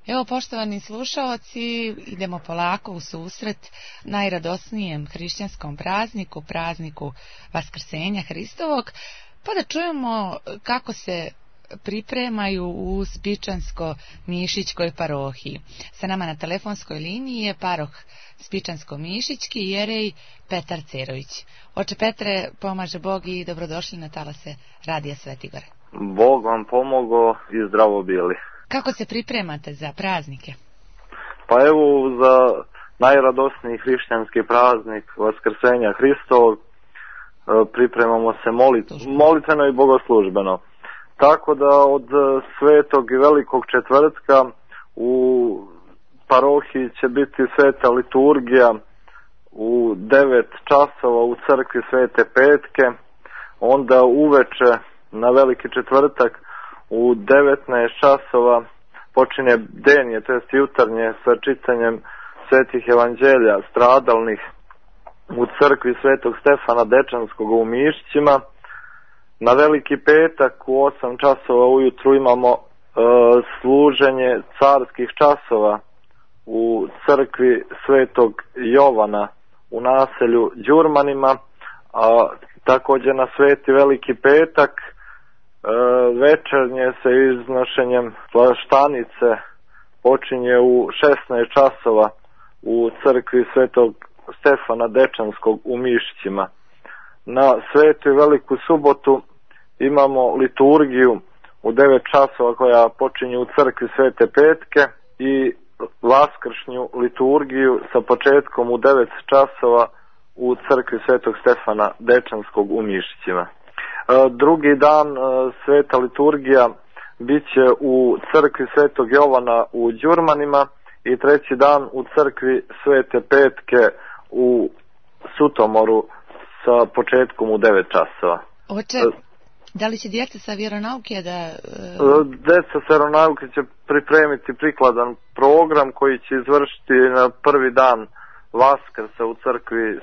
Evo, poštovani slušaoci, idemo polako u susret najradosnijem hrišćanskom prazniku, prazniku Vaskrsenja Hristovog, pa da čujemo kako se pripremaju u Spičansko-Mišićkoj parohiji. Sa nama na telefonskoj liniji je paroh Spičansko-Mišićki jerej Petar Cerović. Oče Petre, pomaže Bog i dobrodošli na talase Radija Svetigore. Bog vam pomogao i zdravo bili. Kako se pripremate za praznike? Pa evo, za najradosniji hrišćanski praznik Vaskrsenja Hristovog pripremamo se molitveno i bogoslužbeno. Tako da od Svetog i Velikog četvrtka u parohiji će biti sveta liturgija u 9 časova u crkvi Svete Petke, onda uveče na Veliki četvrtak u 19 časova počinje denje, to jest jutarnje, sa čitanjem svetih evanđelja stradalnih u crkvi Svetog Stefana Dečanskog u Mišićima. Na Veliki petak u 8 časova ujutru imamo služenje carskih časova u crkvi Svetog Jovana u naselju Đurmanima, a također na Sveti Veliki petak večernje se iznošenjem plaštanice počinje u 16 časova u crkvi Svetog Stefana Dečanskog u Mišićima. Na Svetu i Veliku subotu imamo liturgiju u 9 časova koja počinje u crkvi Svete Petke i vaskršnju liturgiju sa početkom u 9 časova u crkvi Svetog Stefana Dečanskog u Mišićima. Drugi dan sveta liturgija bit će u crkvi Svetog Jovana u Đurmanima i treći dan u crkvi Svete Petke u Sutomoru sa početkom u 9 časova. Oče, da li će djeca sa vjeronauke da... Djeca sa vjeronauke će pripremiti prikladan program koji će izvršiti na prvi dan Vaskrsa u crkvi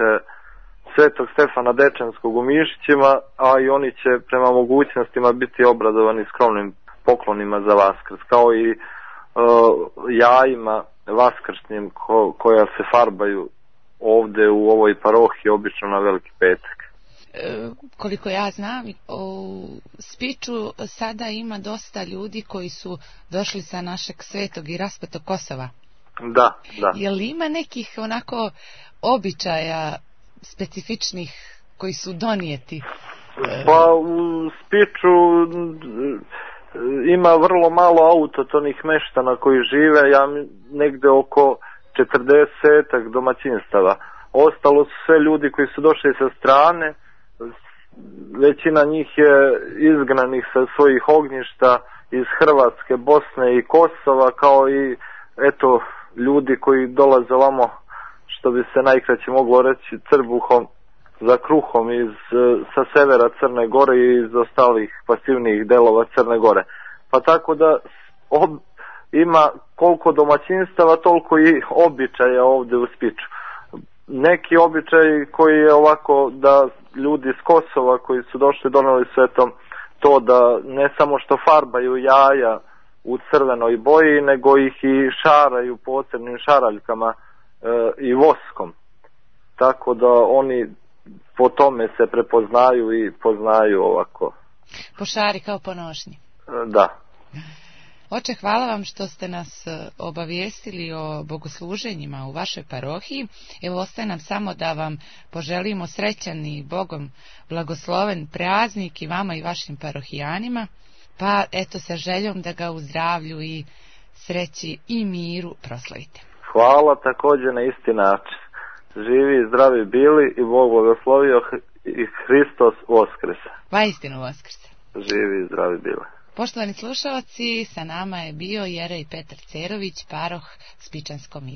Svetog Stefana Dečanskog u Mišićima, a i oni će prema mogućnostima biti obradovani skromnim poklonima za Vaskrs, kao i jajima vaskršnjim koja se farbaju ovdje u ovoj parohiji obično na Veliki petak. Koliko ja znam, u Spiču sada ima dosta ljudi koji su došli sa našeg svetog i raspetog Kosova. Da. Je li ima nekih onako običaja specifičnih koji su donijeti? Pa u Spiču ima vrlo malo autotonih meštana koji žive, negde oko 40 domaćinstava. Ostalo su sve ljudi koji su došli sa strane, većina njih je izgnanih sa svojih ognjišta iz Hrvatske, Bosne i Kosova, kao i ljudi koji dolaze ovamo, što bi se najkraće moglo reći, trbuhom za kruhom sa severa Crne Gore i iz ostalih pasivnijih delova Crne Gore. Pa tako da ima koliko domaćinstava, toliko i običaja ovdje u Spiču. Neki običaj koji je ovako da ljudi iz Kosova koji su došli doneli svetom to da ne samo što farbaju jaja u crvenoj boji, nego ih i šaraju posebnim šaraljkama i voskom. Tako da oni po tome se prepoznaju i poznaju ovako. Po šari kao po nošnji. Da. Oče, hvala vam što ste nas obavijestili o bogosluženjima u vašoj parohiji. Evo, ostaje nam samo da vam poželimo srećan i Bogom blagosloven praznik i vama i vašim parohijanima. Pa eto, sa željom da ga u zdravlju i sreći i miru proslavite. Hvala također na isti način. Živi i zdravi bili i Bog blagoslovio i Hristos Voskrese. Vaistinu Voskrese. Živi i zdravi bili. Poštovani slušalci, sa nama je bio jerej Petar Cerović, paroh Spičansko-Mišićki.